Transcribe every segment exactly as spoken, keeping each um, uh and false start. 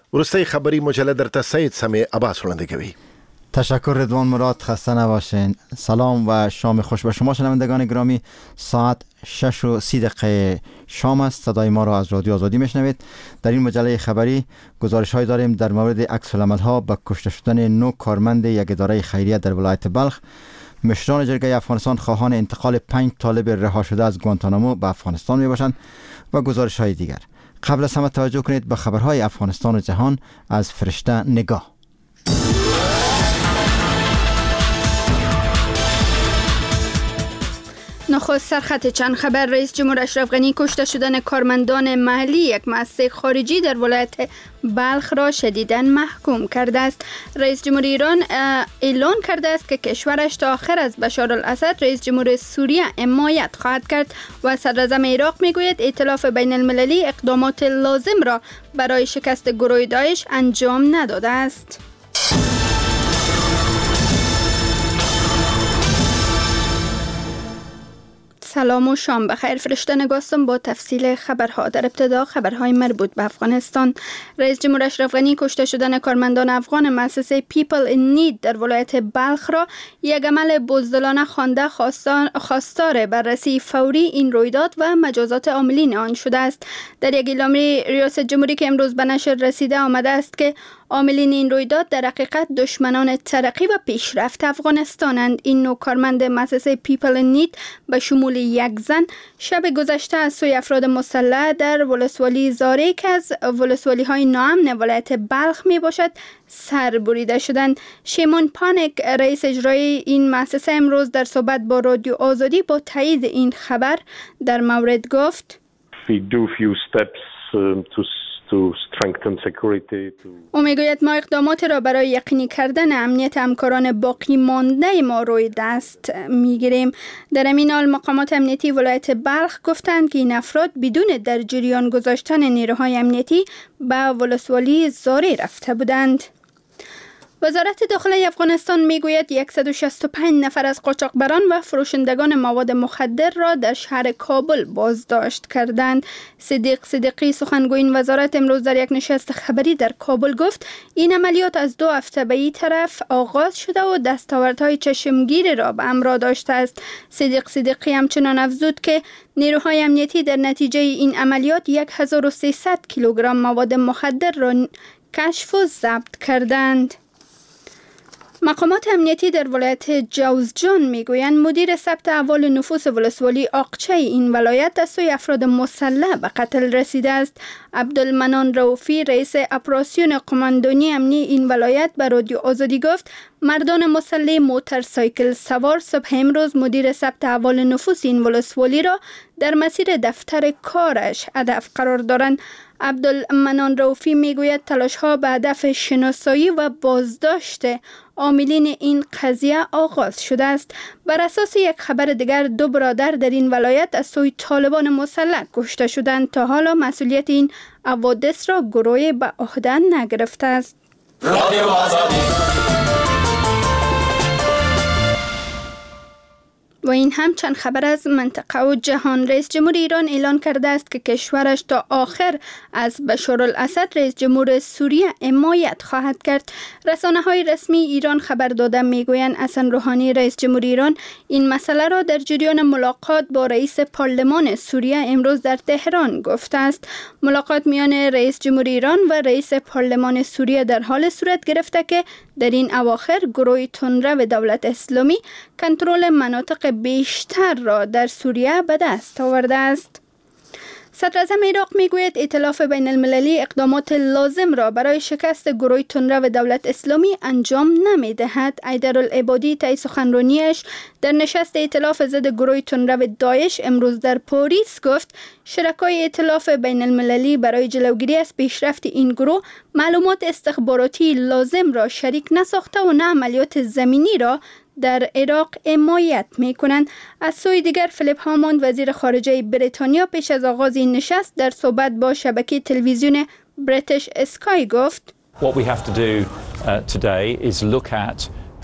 ورسته خبری مجله در تصعید سمی عباس رونده گوی. تشکر رضوان مراد، خسته نباشین. سلام و شام خوش به شما شنوندگان گرامی. ساعت شش و سی دقیقه شام است. صدای ما را از رادیو آزادی میشنوید. در این مجله خبری گزارش های داریم در مورد عکس العمل ها به کشته شدن نو کارمند یک اداره خیریه در ولایت بلخ. مشران جرگه افغانستان خواهان انتقال پنج طالب رها شده از گوانتانامو به افغانستان می باشند و گزارش های دیگر. قبل از همه توجه کنید به خبرهای افغانستان و جهان از فرشته نگاه. نخست سرخط چند خبر: رئیس جمهور اشرف غنی کشته شدن کارمندان محلی یک مؤسسه خارجی در ولایت بلخ را شدیداً محکوم کرده است. رئیس جمهور ایران اعلان کرده است که کشورش تا آخر از بشار الاسد رئیس جمهور سوریه حمایت خواهد کرد و صدر اعظم عراق میگوید ائتلاف بین المللی اقدامات لازم را برای شکست گروه داعش انجام نداده است. سلام و شام بخیر. فرشته نگاستم با تفصیل خبرها. در ابتدا خبرهای مربوط به افغانستان. رئیس جمهور اشرف غنی کشته شدن کارمندان افغان مؤسسه پیپل این نید در ولایت بلخ را یک عمل بزدلانه خوانده، خواستار بررسی فوری این رویداد و مجازات عاملین آن شده است. در یک اعلامیه ریاست جمهوری که امروز به نشر رسیده آمده است که عاملین این رویداد در حقیقت دشمنان ترقی و پیشرفت افغانستانند. این نوع کارمند مؤسسه پیپل نید به شمول یک زن شب گذشته از سوی افراد مسلح در ولسوالی زاره که از ولسوالی های ناامن ولایت بلخ می باشد سر بریده شدند. شیمون پانک رئیس اجرایی این مؤسسه امروز در صحبت با رادیو آزادی با تایید این خبر در مورد گفت او میگوید ما اقدامات را برای یقینی کردن امنیت همکاران باقی مانده ما روی دست میگیریم. در همین حال مقامات امنیتی ولایت بلخ گفتند که این افراد بدون در جریان گذاشتن نیروهای امنیتی به ولسوالی زاری رفته بودند. وزارت داخلی افغانستان میگوید صد و شصت و پنج نفر از قاچاقبران و فروشندگان مواد مخدر را در شهر کابل بازداشت کردند. صدیق صدیقی سخنگوی این وزارت امروز در یک نشست خبری در کابل گفت این عملیات از دو هفته به این طرف آغاز شده و دستاوردهای چشمگیری را به همراه داشته است. صدیق صدیقی همچنان افزود که نیروهای امنیتی در نتیجه این عملیات هزار و سیصد کیلوگرم مواد مخدر را کشف و ضبط کردند. مقامات امنیتی در ولایت جوزجان میگویند مدیر ثبت احوال نفوس ولسوالی آقچه این ولایت از سوی افراد مسلح به قتل رسیده است. عبدالمنان رؤوفی رئیس اپراسیون قماندانی امنی این ولایت به رادیو آزادی گفت مردان مسلح موتورسایکل سوار صبح امروز مدیر ثبت احوال نفوس این ولسوالی را در مسیر دفتر کارش هدف قرار دارند. عبدالمنان رؤوفی میگوید تلاش ها به هدف شناسایی و بازداشت عاملین این قضیه آغاز شده است. بر اساس یک خبر دیگر دو برادر در این ولایت از سوی طالبان مسلح کشته شدند. تا حالا مسئولیت این حوادث را گروه به عهده نگرفته است. رادیو آزادی. و این هم چند خبر از منطقه و جهان. رئیس جمهور ایران اعلان کرده است که کشورش تا آخر از بشار الاسد رئیس جمهور سوریه حمایت خواهد کرد. رسانه های رسمی ایران خبر داده میگویند حسن روحانی رئیس جمهور ایران این مسئله را در جریان ملاقات با رئیس پارلمان سوریه امروز در تهران گفته است. ملاقات میان رئیس جمهور ایران و رئیس پارلمان سوریه در حال صورت گرفته که در این اواخر گروه تندرو دولت اسلامی کنترل مناطق بیشتر را در سوریه به دست آورده است. صدر اعظم عراق میگوید ائتلاف بین المللی اقدامات لازم را برای شکست گروه تندرو دولت اسلامی انجام نمیدهد. حیدرالعبادی طی سخنرانیش در نشست ائتلاف ضد گروه تندرو داعش امروز در پاریس گفت شرکای ائتلاف بین المللی برای جلوگیری از پیشرفت این گروه معلومات استخباراتی لازم را شریک نساخته و نه عملیات زمینی را در عراق حمایت می‌کنند. از سوی دیگر فیلیپ هاموند وزیر خارجه بریتانیا پیش از آغاز این نشست در صحبت با شبکه تلویزیون بریتیش اسکای گفت What we have to do uh, today is look at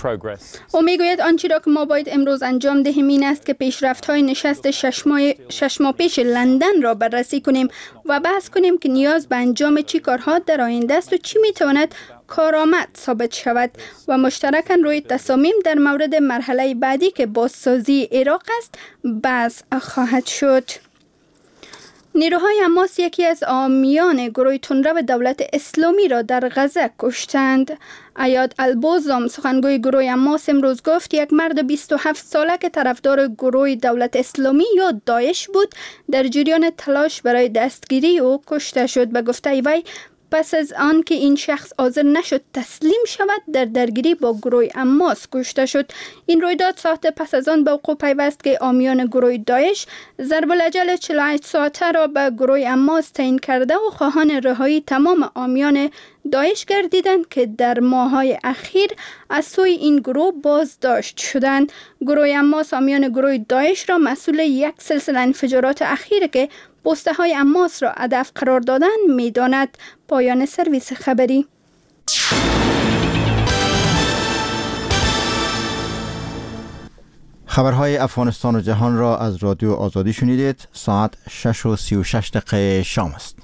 او میگوید آنچه را که ما باید امروز انجام دهیم این است که پیشرفت‌های نشست شش ماه شش ماه پیش لندن را بررسی کنیم و بحث کنیم که نیاز به انجام چی کارها در آینده است و چی میتواند کارآمد ثابت شود و مشترکاً روی تصامیم در مورد مرحله بعدی که بازسازی عراق است بحث خواهد شد. نیروهای حماس یکی از حامیان گروه تندرو دولت اسلامی را در غزه کشتند. عیاد البوزم سخنگوی گروه حماس امروز گفت یک مرد بیست و هفت ساله که طرفدار گروه دولت اسلامی یا داعش بود در جریان تلاش برای دستگیری او کشته شد. به گفته وی پس از آن که این شخص حاضر نشد تسلیم شود در درگیری با گروه حماس کشته شد. این رویداد ساعت پس از آن به وقوع پیوست که حامیان گروه داعش ضرب الاجل چهل و هشت ساعته را به گروه حماس تعیین کرده و خواهان رهایی تمام حامیان داعش گردیدند که در ماه‌های اخیر از سوی این گروه بازداشت شدند. گروه حماس حامیان گروه داعش را مسئول یک سلسله انفجارات اخیر که پسته های حماس را هدف قرار دادن می داند. پایان سرویس خبری. خبرهای افغانستان و جهان را از رادیو آزادی شنیدید. ساعت شش و سی و شش دقیقه شام است.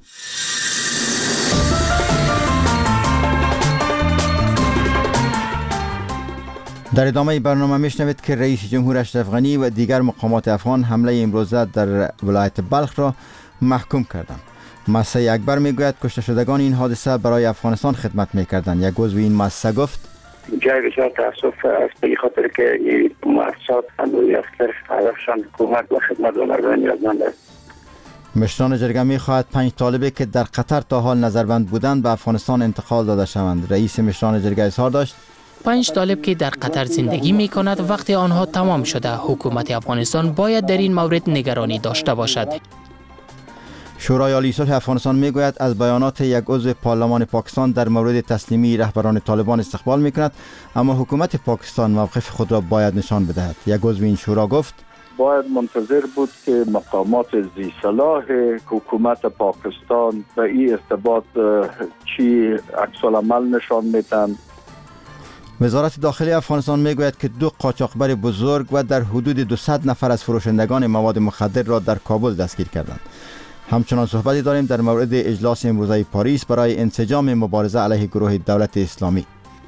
در ادامه برنامه میشنوید که رئیس جمهور اشرف غنی و دیگر مقامات افغان حمله امروزه در ولایت بلخ را محکوم کردند. مؤسسه اکبر میگوید کشته شدگان این حادثه برای افغانستان خدمت میکردند. یک عضو این مؤسسه گفت جای بسیار تاسف است به خاطر که این مؤسسات هنوز افتر هدفشان حکومت و خدمت و مردم نیازمند است. مشران جرگه میخواهد پنج طالبی که در قطر تا حال نظربند بودند به افغانستان انتقال داده شوند. رئیس مشران جرگه اظهار داشت پنج طالب که در قطر زندگی می کند وقتی آنها تمام شده حکومت افغانستان باید در این مورد نگرانی داشته باشد. شورای عالی صلح افغانستان می گوید از بیانات یک عضو پارلمان پاکستان در مورد تسلیمی رهبران طالبان استقبال می کند، اما حکومت پاکستان موقف خود را باید نشان بدهد. یک عضو این شورا گفت باید منتظر بود که مقامات ذی صلاح حکومت پاکستان به این ارتباط چی عکس العمل نشان میدن. وزارت داخلی افغانستان میگوید که دو قاچاقبر بزرگ و در حدود دویست نفر از فروشندگان مواد مخدر را در کابل دستگیر کردند. همچنان صحبتی داریم در مورد اجلاس امروزه پاریس برای انسجام مبارزه علیه گروه دولت اسلامی.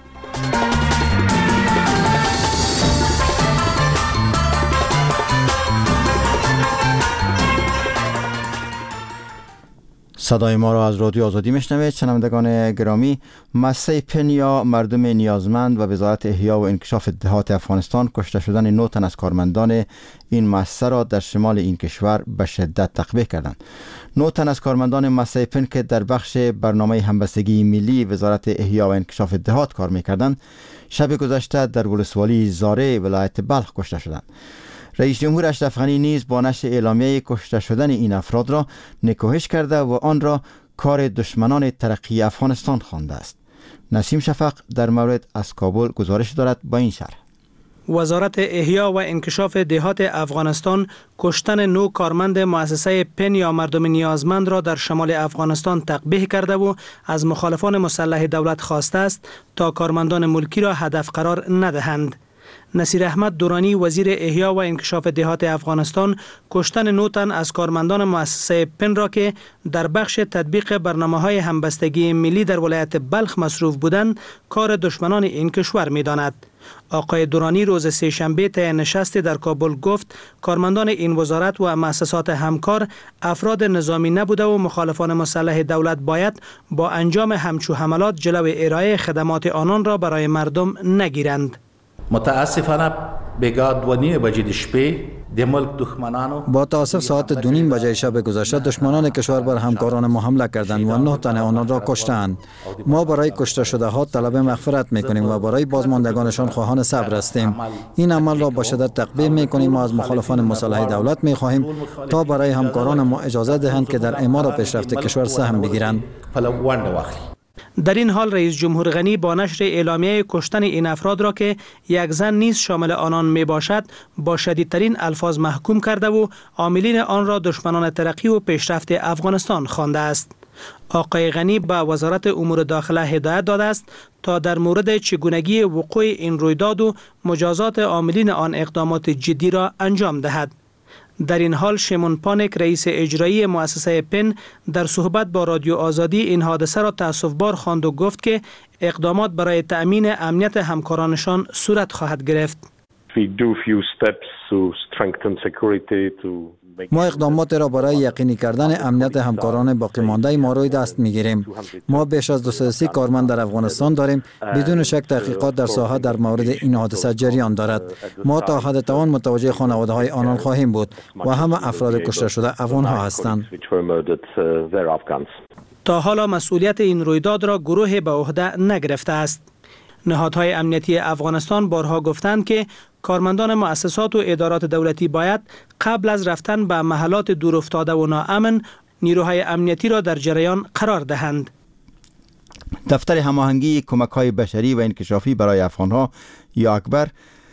صدای ما را از رادیو آزادی میشنوید. شنوندگان گرامی، مؤسسه پن یا مردم نیازمند و وزارت احیا و انکشاف دهات افغانستان کشته شدن نه تن از کارمندان این مؤسسه را در شمال این کشور به شدت تقبیح کردند. نه تن از کارمندان مؤسسه پن که در بخش برنامه همبستگی ملی وزارت احیا و انکشاف دهات کار میکردند، شب گذشته در ولسوالی زاره ولایت بلخ کشته شدند. رئیس جمهور اشرف غنی نیز با نشر اعلامیه کشته شدن این افراد را نکوهش کرده و آن را کار دشمنان ترقی افغانستان خوانده است. نسیم شفق در مورد از کابل گزارش دارد با این شرح. وزارت احیا و انکشاف دهات افغانستان کشتن نو کارمند مؤسسه پن یا مردم نیازمند را در شمال افغانستان تقبیح کرده و از مخالفان مسلح دولت خواسته است تا کارمندان ملکی را هدف قرار ندهند. نصیر احمد دورانی وزیر احیا و انکشاف دهات افغانستان کشتن نه تن از کارمندان مؤسسه پن را که در بخش تطبیق برنامه‌های همبستگی ملی در ولایت بلخ مصروف بودند کار دشمنان این کشور می‌داند. آقای دورانی روز سه‌شنبه طی نشستی در کابل گفت کارمندان این وزارت و مؤسسات همکار افراد نظامی نبوده و مخالفان مسلح دولت باید با انجام همچو حملات جلوی ارائه خدمات آنان را برای مردم نگیرند. متاسفانه بگاه دو نیم بجه شپه د ملک دشمنانو با تاسف ساعت دو نیم بجه شب گذشته دشمنان کشور بر همکاران ما حمله کردند و نه تن آنان را کشتند. ما برای کشته شده ها طلب مغفرت میکنیم و برای بازماندگانشان خواهان صبر هستیم. این عمل را با شدت تقبیح میکنیم و از مخالفان مسلح دولت میخواهیم تا برای همکاران ما اجازه دهند که در اعمار و پیشرفت کشور سهم بگیرند. در این حال رئیس جمهور غنی با نشر اعلامیه کشتن این افراد را که یک زن نیز شامل آنان می باشد با شدیدترین الفاظ محکوم کرده و عاملین آن را دشمنان ترقی و پیشرفت افغانستان خوانده است. آقای غنی به وزارت امور داخله هدایت داده است تا در مورد چگونگی وقوع این رویداد و مجازات عاملین آن اقدامات جدی را انجام دهد. در این حال شیمون پانیک رئیس اجرایی مؤسسه پن در صحبت با رادیو آزادی این حادثه را تأسف‌بار خواند و گفت که اقدامات برای تأمین امنیت همکارانشان صورت خواهد گرفت. ما اقدامات را برای یقینی کردن امنیت همکاران باقی مانده ما روی دست می‌گیریم. ما بیش از دویست و سی کارمند در افغانستان داریم. بدون شک تحقیقات در ساحه در مورد این حادثه جریان دارد. ما تا حد توان متوجه خانواده‌های آنان خواهیم بود و همه افراد کشته شده افغان‌ها هستند. تا حالا مسئولیت این رویداد را گروه به عهده نگرفته است. نهادهای امنیتی افغانستان بارها گفتند که کارمندان مؤسسات و ادارات دولتی باید قبل از رفتن به محلات دورافتاده و ناامن نیروهای امنیتی را در جریان قرار دهند. دفتر هماهنگی کمک‌های بشری و انکشافی برای افغان‌ها یا اکبر،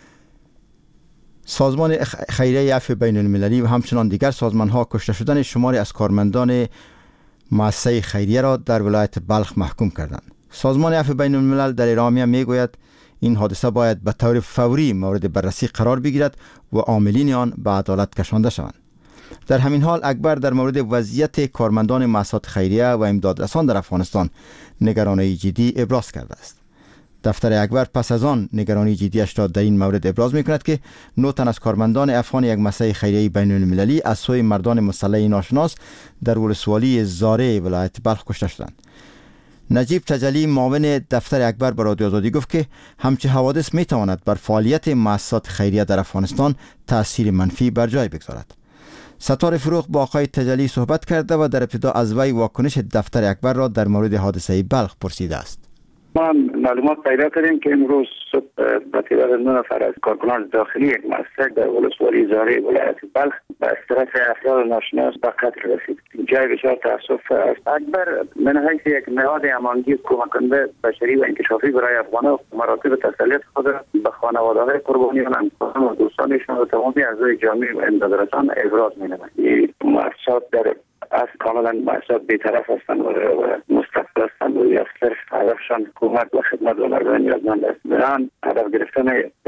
سازمان خیریه عفو بین المللی و همچنان دیگر سازمان‌ها کشته شدن شماری از کارمندان مؤسسه خیریه را در ولایت بلخ محکوم کردند. سازمان عفو بین الملل در اعلامیه میگوید این حادثه باید به طور فوری مورد بررسی قرار بگیرد و عاملین آن به عدالت کشانده شوند. در همین حال اکبر در مورد وضعیت کارمندان مؤسسات خیریه و امدادرسان در افغانستان نگرانی جدی ابراز کرده است. دفتر اکبر پس از آن نگرانی جدیش را در این مورد ابراز می‌کند که نه تن از کارمندان افغان یک مؤسسه خیریه بین المللی از سوی مردان مسلح ناشناس در ولسوالی زاره ولایت بلخ کشته شدند. نجیب تجلی معاون دفتر اکبر به رادیو آزادی گفت که همچین حوادث می تواند بر فعالیت مؤسسات خیریه در افغانستان تأثیر منفی بر جای بگذارد. ستار فروغ با آقای تجلی صحبت کرده و در ابتدا از وی واکنش دفتر اکبر را در مورد حادثه بلخ پرسیده است. ما معلومات پیدا کردیم که امروز صبح به تعداد نه نفر از کارکنان داخلی یک مؤسسه در ولسوالی زاره ولایت بلخ به طرف افراد ناشناس به قتل رسید. جای بسیار تاسف است. اکبر من حیث یک نهاد هماهنگی کمک کننده بشری و انکشافی برای افغانان مراتب تسلیت خود به خانواده‌های قربانیان، همکاران و دوستانشان و تمام اعضای جامعه و امدادرسان ابراز می‌نماید. این مؤسسات در از کاملا مؤسسات بی‌طرف هستند و مستقل هستند و یک صرف هدفشان حکومت و خدمت و مردم نیازمند است. بران هدف گرفتن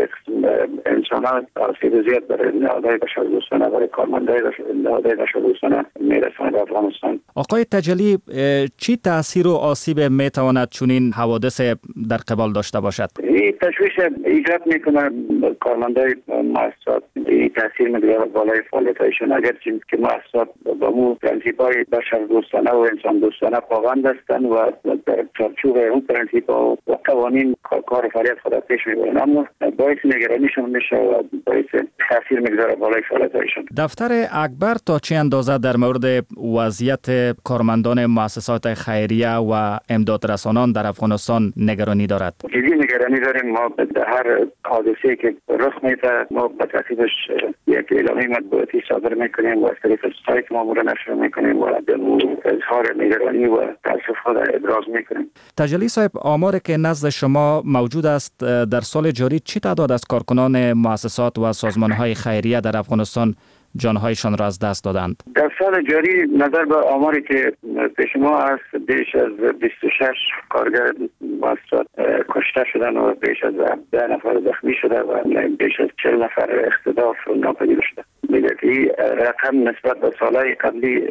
انسانان آسیب زیاد برای نهادهای بشردوستانه برای کارمندهای نهادهای بشردوستانه میرساند افغانستان. آقای تجلی، چی تاثیر و آسیب میتواند چنین حوادث در قبال داشته باشد؟ این تشویش ایجاد میکنه کارمندهای مؤسسات، این تاثیر میگذاره بالای فعالیت‌هایشان، اگرچه که مؤسسات با مو پرنسیپ‌های بشردوستانه و انسان دوستانه پابند هستند و در چارچوب اون پرنسیپ‌ها و قوانین کار فعالیت خود پیش میبرند، اما باعث نگرانیشان میشه و باعث تاثیر میگذاره بالای فعالیت‌هایشان. دفتر اکبر تا چه اندازه در مورد وضعیت کارمندان مؤسسات خیریه و امدادرسانان در افغانستان نگرانی دارد؟ جدی نگرانی داریم. ما در هر حادثه‌ای که رخ میده ما به ترتیبش یک اعلامیه مطبوعاتی صادر میکنیم و از طریق سایت ما نشر میکنیم و اظهار نگرانی و تأسف خود ابراز میکنیم. تجلی صاحب، آماری که نزد شما موجود است در سال جاری چی تعداد از کارکنان مؤسسات و سازمان‌های خیریه در افغانستان جانهایشان را از دست دادند؟ در سال جاری نظر به آماری که پیش ما است بیش از بیست و شش کارگر مؤسسات کشته شدند و بیش از ده نفر زخمی شده و بیش از چهل نفر اختطاف ناپدید شده. میگه که این رقم نسبت به سالهای قبلی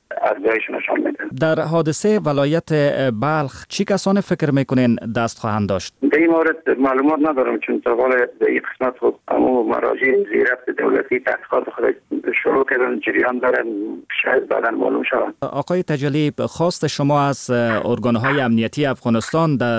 ارزشش نشان میده. در حادثه ولایت بلخ چی کسان فکر میکنین دست خواهند داشت؟ در این مورد معلومات ندارم چون تا حالا در این قسمت خود اما مراجع زیرفت دولتی تحقیقات خود شروع کردن، جریان دارن، شاید بعدا معلوم شود. آقای تجلی، خواست شما از ارگانهای امنیتی افغانستان در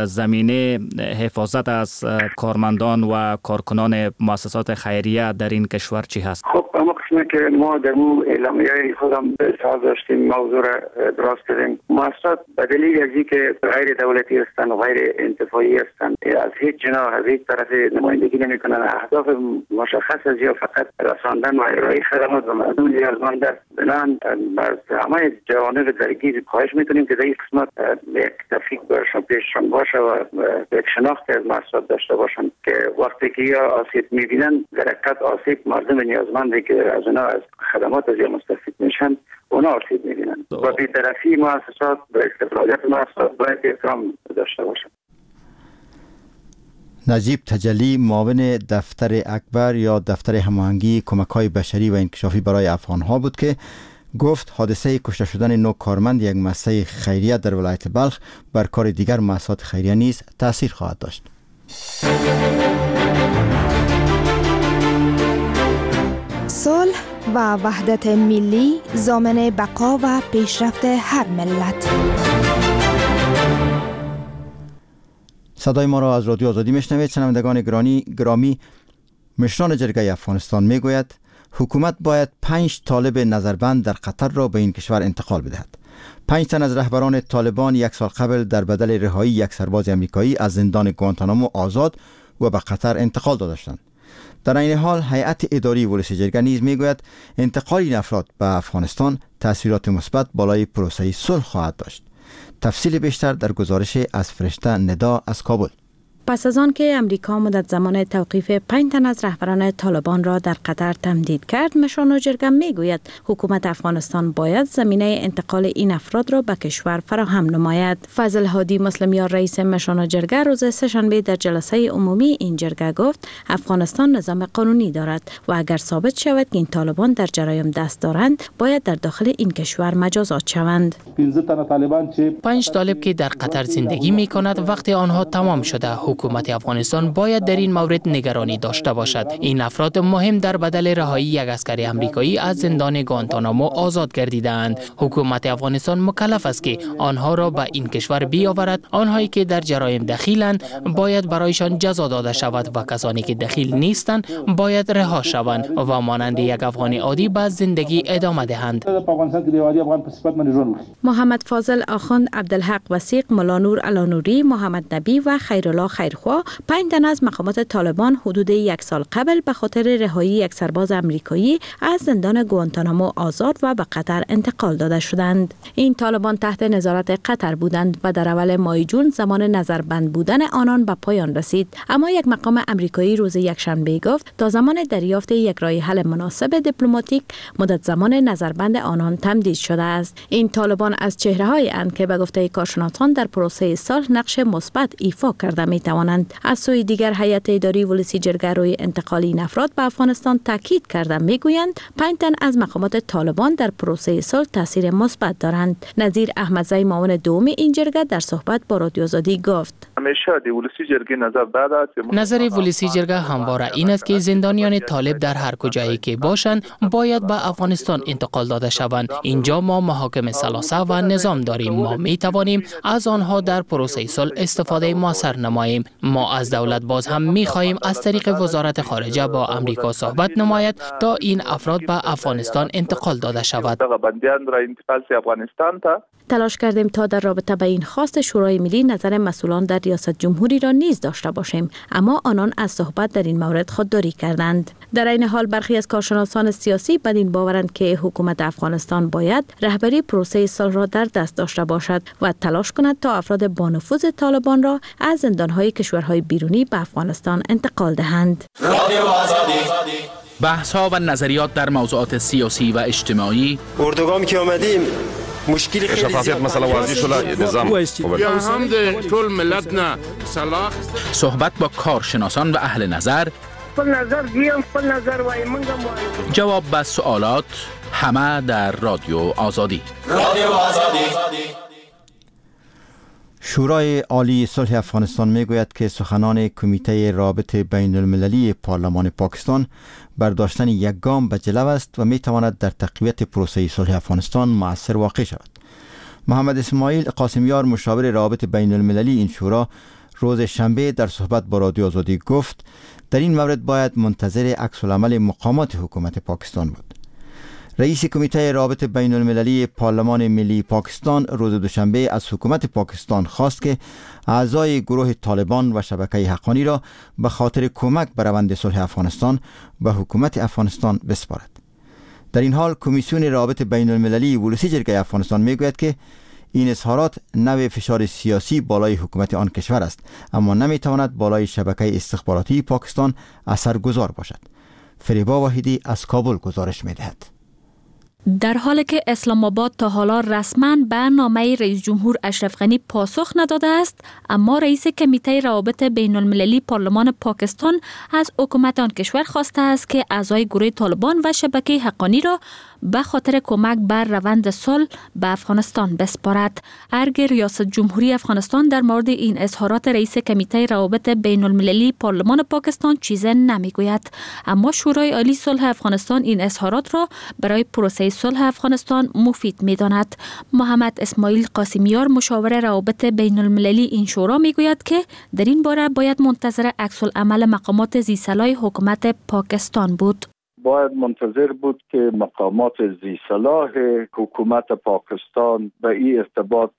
زمینه حفاظت از کارمندان و کارکنان مؤسسات خیریه در این کشور چی هست؟ خب اما قسمه که ما در اون اعلامیه خودم سال داشتیم موضوع را ابراز کردیم. مؤسسات به دلیل از اینکه غیر دولتی هستند و غیر انتفاعی هستند از هیچ جناح از هیچ طرف نمایندگی نمی‌کنند. اهداف مشخص از یا فقط رساندن و ارائه خدمات و مردم نیازمند است. بنابراین از همه جوانب درگیر خواهش می‌کنیم که در این قسمت یک تفکیک برشان پیششان باشه و یک شناخت از مؤسسات داشته باشند که وقتی که یا آسیب می‌بینند در حقیقت آسیب مردم نیازمندی که از اونها از خدمات از یا مستفید میشن اونا آسیب می‌بینن و بی‌طرفی مؤسسات و استقلالیت مؤسسات باید احترام داشته باشند. نجیب تجلی معاون دفتر اکبر یا دفتر هماهنگی کمک‌های بشری و انکشافی برای افغان‌ها بود که گفت حادثه کشته شدن نو کارمند یک مؤسسه خیریه در ولایت بلخ بر کار دیگر مؤسسات خیریه نیز تأثیر خواهد داشت. صلح و وحدت ملی ضامن بقا و پیشرفت هر ملت. صدای ما را از رادیو آزادی میشنوید. شنوندگان گرامی گرامی مشران جرگه افغانستان میگوید حکومت باید پنج طالب نظربند در قطر را به این کشور انتقال بدهد. پنج تن از رهبران طالبان یک سال قبل در بدل رهایی یک سرباز آمریکایی از زندان گوانتانامو آزاد و به قطر انتقال داده شدند. در این حال هیئت اداری ولسی جرگه نیز میگوید انتقال این افراد به افغانستان تاثیرات مثبت بالای پروسه صلح خواهد داشت. تفصیل بیشتر در گزارش از فرشته ندا از کابل. پس از آن که امریکا مدت زمان توقیف پنج تن از رهبران طالبان را در قطر تمدید کرد، مشران جرگه میگوید حکومت افغانستان باید زمینه انتقال این افراد را به کشور فراهم نماید. فضل هادی مسلمیار رئیس مشران جرگه روز سه‌شنبه در جلسه عمومی این جرگه گفت افغانستان نظام قانونی دارد و اگر ثابت شود که این طالبان در جرایم دست دارند باید در داخل این کشور مجازات شوند. پنج طالب که در قطر زندگی می کند وقتی آنها تمام شده حکومت افغانستان باید در این مورد نگرانی داشته باشد. این افراد مهم در بدل رهایی یک عسکر آمریکایی از زندان گوانتانامو آزاد گردیدند. حکومت افغانستان مکلف است که آنها را به این کشور بیاورد. آنهایی که در جرایم دخیلند باید برایشان جزا داده شود و کسانی که دخیل نیستند باید رها شوند و مانند یک افغان عادی به زندگی ادامه دهند. محمد فاضل آخوند، عبدالحق وثیق، ملانور علانوری، محمد نبی و خیرالله خیرخوا پنج تن از مقامات طالبان حدود یک سال قبل به خاطر رهایی یک سرباز آمریکایی از زندان گوانتانامو آزاد و به قطر انتقال داده شدند. این طالبان تحت نظارت قطر بودند و در اول ماه جون زمان نظربند بودن آنان به پایان رسید، اما یک مقام آمریکایی روز یکشنبه گفت تا زمان دریافت یک راه حل مناسب دیپلماتیک مدت زمان نظربند آنان تمدید شده است. این طالبان از چهره‌های اند که به گفته کارشناسان در پروسه صلح نقش مثبت ایفا کرده می توانند. از سوی دیگر هیئت اداری ولسی جرگه روی انتقال این افراد به افغانستان تاکید کرده میگویند پنج تن از مقامات طالبان در پروسه صلح تاثیر مثبت دارند. نظیر احمدزی معاون دوم این جرگه در صحبت با رادیو آزادی گفت همیشه دی ولسی جرگه نظر داده نظر ولسی جرگه همواره این است که زندانیان طالب در هر کجایی که باشند باید به افغانستان انتقال داده شوند. اینجا ما محاکم ثلاثه و نظام داریم. ما می توانیم از آنها در پروسه صلح استفاده موثر نماییم. ما از دولت باز هم می خواهیم از طریق وزارت خارجه با امریکا صحبت نماید تا این افراد به افغانستان انتقال داده شود. تلاش کردیم تا در رابطه با این خواست شورای ملی نظر مسئولان در ریاست جمهوری را نیز داشته باشیم، اما آنان از صحبت در این مورد خودداری کردند. در این حال برخی از کارشناسان سیاسی بدین باورند که حکومت افغانستان باید رهبری پروسه صلح را در دست داشته باشد و تلاش کند تا افراد با نفوذ طالبان را از زندانهای کشورهای بیرونی به افغانستان انتقال دهند. بحث ها و نظریات در موضوعات سیاسی و اجتماعی. اردوگام که آمدیم مشکلی خیلی شفافیت مثلا واضح شده نظام یا هم ده طول ملت نه صلاح صحبت با کارشناسان و اهل نظر خپل نظر دیم خپل نظر وای منګم جواب به سوالات همه در رادیو آزادی. رادیو آزادی. شورای عالی صلح افغانستان میگوید که سخنان کمیته رابط بین المللی پارلمان پاکستان برداشتن یک گام به جلو است و میتواند در تقویت پروسه صلح افغانستان مؤثر واقع شود. محمد اسماعیل قاسمیار مشاور رابط بین المللی این شورا روز شنبه در صحبت با رادیو آزادی گفت در این مورد باید منتظر عکس العمل مقامات حکومت پاکستان بود. رئیس کمیته رابط بین المللی پارلمان ملی پاکستان روز دوشنبه از حکومت پاکستان خواست که اعضای گروه طالبان و شبکه حقانی را به خاطر کمک به روند صلح افغانستان به حکومت افغانستان بسپارد. در این حال کمیسیون رابط بین المللی ولسی جرگه افغانستان میگوید که این اظهارات نوع فشار سیاسی بالای حکومت آن کشور است، اما نمیتواند بالای شبکه استخباراتی پاکستان اثرگذار باشد. فریبا واحدی از کابل گزارش میدهد. در حالی که اسلام آباد تا حالا رسما به نامه رئیس جمهور اشرف غنی پاسخ نداده است، اما رئیس کمیته روابط بین المللی پارلمان پاکستان از حکومت آن کشور خواسته است که اعضای گروه طالبان و شبکه حقانی را به خاطر کمک بر روند صلح به افغانستان بسپارد. ارگ ریاست جمهوری افغانستان در مورد این اظهارات رئیس کمیته روابط بین المللی پارلمان پاکستان چیزی نمیگوید، اما شورای عالی صلح افغانستان این اظهارات را برای پروسه صلح افغانستان مفید می‌داند. محمد اسماعیل قاسمیار مشاور روابط بین المللی این شورا میگوید که در این باره باید منتظر عکس العمل مقامات ذی‌صلاح حکومت پاکستان بود. باید منتظر بود که مقامات ذی صلاح حکومت پاکستان به این ارتباط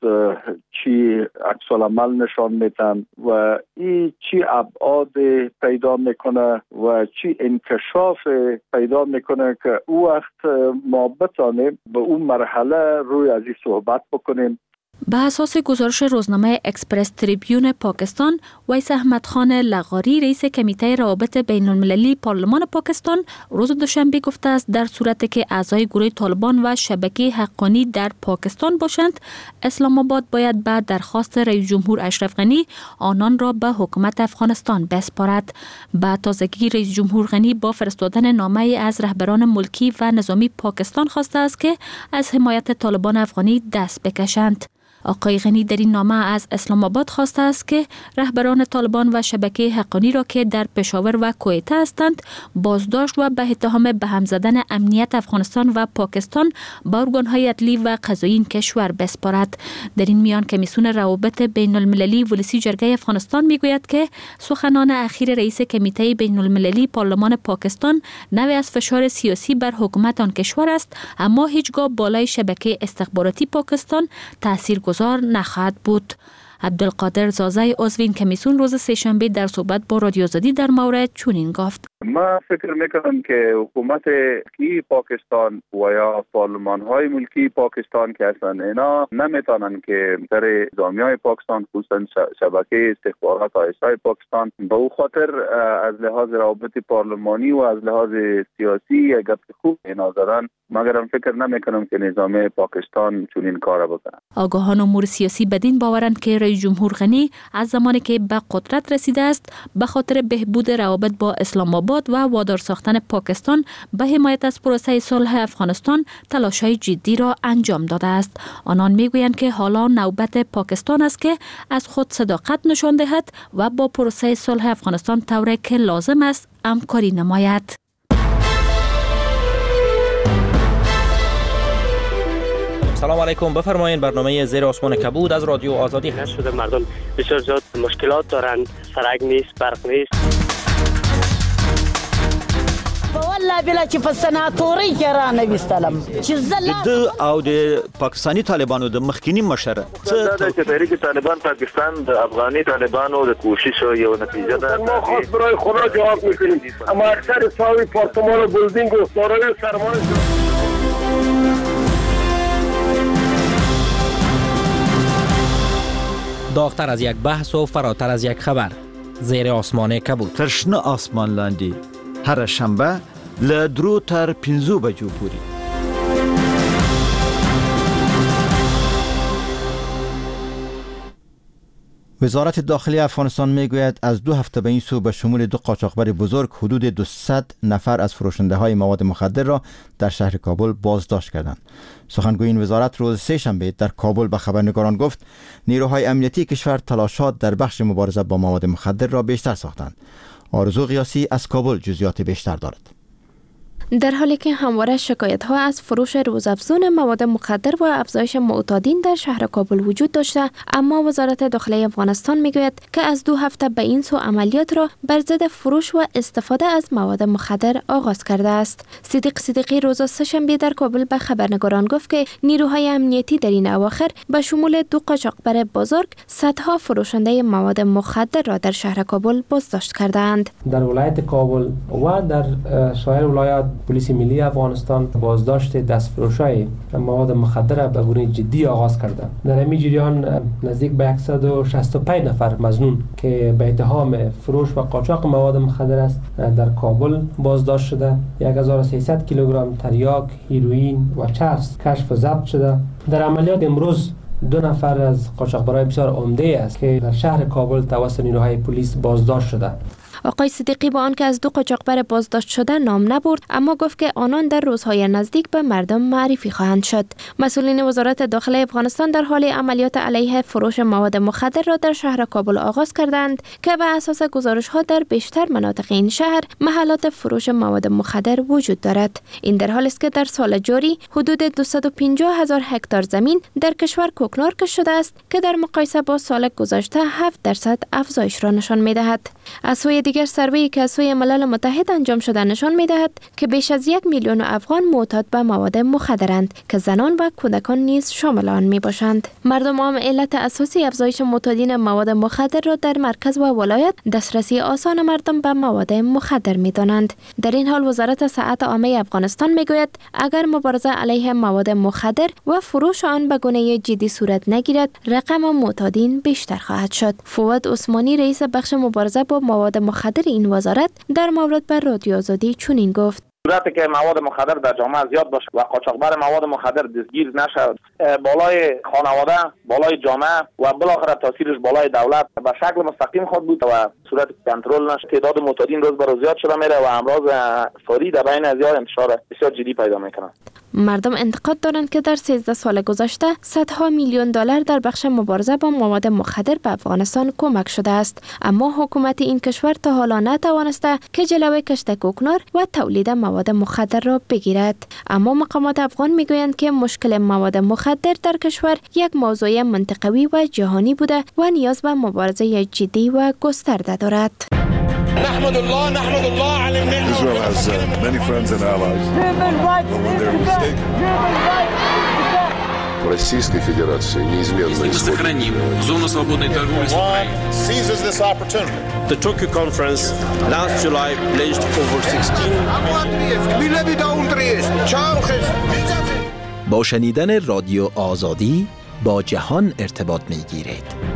چی عکس العمل نشان میدن و این چی ابعاد پیدا میکنه و چی انکشاف پیدا میکنه که او وقت ما بتانیم به اون مرحله روی از این صحبت بکنیم. به اساس گزارش روزنامه اکسپرس تریبیون پاکستان، ویس احمد خان لغاری رئیس کمیته روابط بین المللی پارلمان پاکستان روز دوشنبه گفته است در صورتی که اعضای گروه طالبان و شبکه حقانی در پاکستان باشند، اسلام آباد باید بعد درخواست رئیس جمهور اشرف غنی آنان را به حکومت افغانستان بسپارد. با تازگی رئیس جمهور غنی با فرستادن نامه از رهبران ملکی و نظامی پاکستان خواسته است که از حمایت طالبان افغانی دست بکشند. آقای غنی در این نامه از اسلام آباد خواسته است که رهبران طالبان و شبکه حقانی را که در پشاور و کویته هستند بازداشت و به اتهام به هم زدن امنیت افغانستان و پاکستان به ارگان‌های عدلی و قضایی این کشور بسپارد. در این میان کمیسیون روابط بین المللی ولسی جرگه افغانستان میگوید که سخنان اخیر رئیس کمیته بین المللی پارلمان پاکستان نوعی از فشار سیاسی بر حکومت آن کشور است، اما هیچگاه بالای شبکه استخباراتی پاکستان تاثیر گذار نخواهد بود. عبدالقادر زازای عضو این کمیسیون روز سه‌شنبه در صحبت با رادیو آزادی در مورد چنین گفت: ما فکر میکنم که حکومت ملکی پاکستان و یا پارلمان های ملکی پاکستان که هستند اینا نمیتونن که در نظامیای پاکستان خصوصا شبکه استخبارات آی اس آی پاکستان به او خاطر از لحاظ روابط پارلمانی و از لحاظ سیاسی اگر خوب اینا دارن، مگرم فکر نمیکنم که نظام پاکستان چنین کار بکنه. آگاهان امور سیاسی بدین باورند که رئیس جمهور غنی از زمانی که به قدرت رسیده است به خاطر بهبود روابط با اسلام آباد و وادار ساختن پاکستان به حمایت از پروسه صلح افغانستان تلاش‌های جدی را انجام داده است. آنان میگویند که حالا نوبت پاکستان است که از خود صداقت نشان دهد و با پروسه صلح افغانستان طوری که لازم است همکاری نماید. سلام علیکم، بفرمایید. برنامه زیر آسمان کبود از رادیو آزادی هست. شده مردم بسیار زیاد مشکلات دارند، سرک نیست، برق نیست. والله بلا چې په سناتوري کې را نه وستلم چې زله د او د پاکستانی طالبانو د مخکینی مشره دا چې تحریک طالبان پاکستان د افغاني طالبانو د کوشش یو نتیجه ده. ما خاص برای خدا جواب میکنیم، اما اکثر ساوی پارتمان و بلدینگ و سارای سرمایه داغتر از یک بحث و فراتر از یک خبر. زیر آسمان کبود. ترشنه آسمان لاندی هر شنبه له درو تر پنځو بجو پورې. وزارت داخلی افغانستان میگوید از دو هفته به این سو به شمول دو قاچاقبر بزرگ حدود دویست نفر از فروشنده های مواد مخدر را در شهر کابل بازداشت کردند. سخنگوی این وزارت روز سه شنبه در کابل به خبرنگاران گفت نیروهای امنیتی کشور تلاشات در بخش مبارزه با مواد مخدر را بیشتر ساختند. آرزو قیاسی از کابل جزئیات بیشتر دارد. در حالی که همواره شکایت ها از فروش روزافزون مواد مخدر و افزایش معتادین در شهر کابل وجود داشته، اما وزارت داخلی افغانستان میگوید که از دو هفته به این سو عملیات را بر ضد فروش و استفاده از مواد مخدر آغاز کرده است. صدیق صدیقی روز سه‌شنبه در کابل به خبرنگاران گفت که نیروهای امنیتی در این اواخر به شمول دو قاچاقبر بزرگ صدها فروشنده مواد مخدر را در شهر کابل بازداشت کردند. در ولایت کابل و در سایر ولایات پلیس ملی افغانستان بازداشت دستفروشای مواد مخدر به گونه جدی آغاز کرده. در این جریان نزدیک به صد و شصت و پنج نفر مظنون که به اتهام فروش و قاچاق مواد مخدر است در کابل بازداشت شده. یک هزار و سیصد کیلوگرم تریاک، هیروئین و چرس کشف و ضبط شده. در عملیات امروز دو نفر از قاچاقبرای بسیار عمده است که در شهر کابل توسط نیروهای پلیس بازداشت شده. آقای صدیقی با آنکه از دو قاچاقبر بازداشت شده نام نبرد، اما گفت که آنان در روزهای نزدیک به مردم معرفی خواهند شد. مسئولین وزارت داخله افغانستان در حال عملیات علیه فروش مواد مخدر را در شهر کابل آغاز کردند که به اساس گزارش‌ها در بیشتر مناطق این شهر محلات فروش مواد مخدر وجود دارد. این در حالی است که در سال جاری حدود دویست و پنجاه هزار هکتار زمین در کشور کوکنار کشته شده است که در مقایسه با سال گذشته هفت درصد افزایش را نشان می‌دهد. از سوی دیگر سروی که از سوی ملل متحد انجام شده نشان می‌دهد که بیش از یک میلیون افغان معتاد به مواد مخدرند که زنان و کودکان نیز شامل آن میباشند. مردم عام علت اساسی افزایش معتادین مواد مخدر را در مرکز و ولایت دسترسی آسان مردم به مواد مخدر می‌دانند. در این حال وزارت صحت عامه افغانستان میگوید اگر مبارزه علیه مواد مخدر و فروش آن به گونه جدی صورت نگیرد، رقم معتادین بیشتر خواهد شد. فواد عثمانی رئیس بخش مبارزه با مواد مخدر این وزارت در مورد به رادیو آزادی چنین گفت: صورتی که مواد مخدر در جامعه زیاد باشه و قاچاقبر مواد مخدر دستگیر نشود، بالای خانواده، بالای جامعه و بالاخره تاثیرش بالای دولت به شکل مستقیم خود بود و صورت کنترل نشه. تعداد معتادین روز به روز زیاد شده میره و امراض فوری در بین ازیاد انتشار بسیار جدی پیدا میکنند. مردم انتقاد دارند که در سیزده سال گذشته صدها میلیون دلار در بخش مبارزه با مواد مخدر به افغانستان کمک شده است، اما حکومت این کشور تا حالا نتوانسته که جلوی کشت کوکنار و تولید مواد مخدر را بگیرد. اما مقامات افغان میگویند که مشکل مواد مخدر در کشور یک موضوع منطقوی و جهانی بوده و نیاز به مبارزه جدی و گسترده دارد. نحمد الله نحمد الله على النعمة. Israel has uh, many friends and allies. But when they're mistaken. Российской Федерации неизменно сохраним зону свободной торговли с Украиной. Seizes this opportunity. The Tokyo conference last July pledged over sixteen. با شنیدن رادیو آزادی با جهان ارتباط می‌گیرید.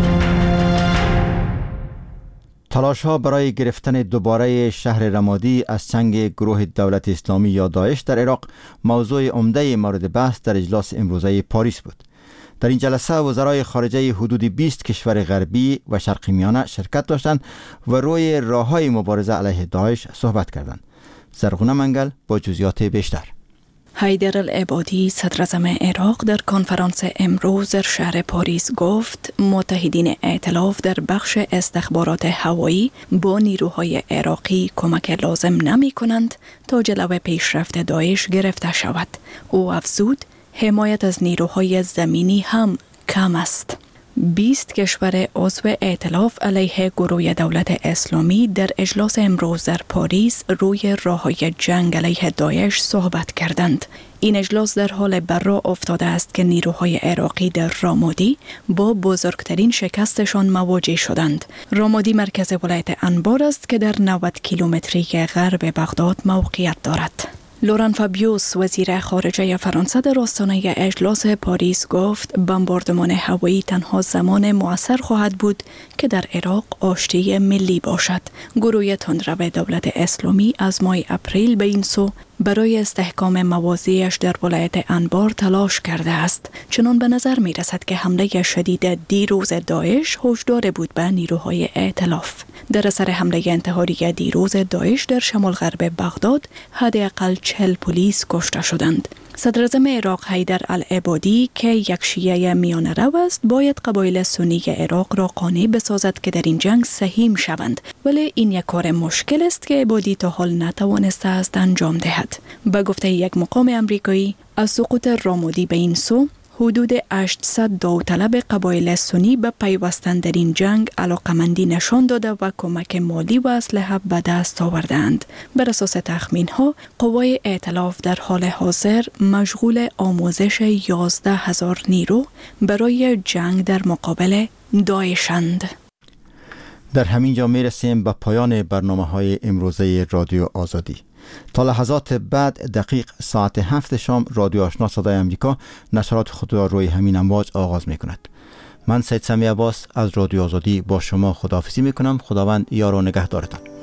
تلاش‌ها برای گرفتن دوباره شهر رمادی از چنگ گروه دولت اسلامی یا داعش در عراق موضوع عمده مورد بحث در اجلاس امروزه پاریس بود. در این جلسه وزرای خارجه حدود بیست کشور غربی و شرقی میانه شرکت داشتند و روی راه‌های مبارزه علیه داعش صحبت کردند. زرغونه منگل با جزئیات بیشتر. حیدر العبادی صدر اعظم عراق در کنفرانس امروز در شهر پاریس گفت متحدین ائتلاف در بخش استخبارات هوایی با نیروهای عراقی کمک لازم نمی کنند تا جلوی پیشرفت داعش گرفته شود. او افزود حمایت از نیروهای زمینی هم کم است. بیست کشور عضو ائتلاف علیه گروه دولت اسلامی در اجلاس امروز در پاریس روی راه‌های جنگ علیه داعش صحبت کردند. این اجلاس در حال برراه افتاده است که نیروهای عراقی در رامادی با بزرگترین شکستشان مواجه شدند. رامادی مرکز ولایت انبار است که در نود کیلومتری غرب بغداد موقعیت دارد. لوران فابیوس وزیر خارجه فرانسه در آستانه اجلاس پاریس گفت بمباردمان هوایی تنها زمان مؤثر خواهد بود که در عراق آشتی ملی باشد. گروه تندرو دولت اسلامی از ماه اپریل به این سو برای استحکام مواضعش در ولایت انبار تلاش کرده است. چنان به نظر می رسد که حمله شدید دیروز داعش هشدار بود به نیروهای ائتلاف. در اثر حمله انتحاری دیروز داعش در شمال غرب بغداد حداقل چهل پلیس کشته شدند. صدر اعظم عراق حیدر العبادی که یک شیعه میانه رو است باید قبایل سنی عراق را قانع بسازد که در این جنگ سهیم شوند، ولی این یک کار مشکل است که عبادی تا حال نتوانسته است انجام دهد. به گفته یک مقام امریکایی از سقوط رامادی به این سو حدود هشتصد داوطلب قبایل سنی به پیوستن در این جنگ علاقمندی نشان داده و کمک مالی و اسلحه به دست آوردند. بر اساس تخمین‌ها قوای ائتلاف در حال حاضر مشغول آموزش یازده هزار نیرو برای جنگ در مقابل داعشند. در همین جا می رسیم به پایان برنامه های امروزه رادیو آزادی. تا لحظات بعد دقیق ساعت هفت شام رادیو آشنا صدای امریکا نشرات خود را روی همین امواج آغاز می کند. من سید سمی عباس از رادیو آزادی با شما خداحافظی می کنم. خداوند یار و نگهدارتان.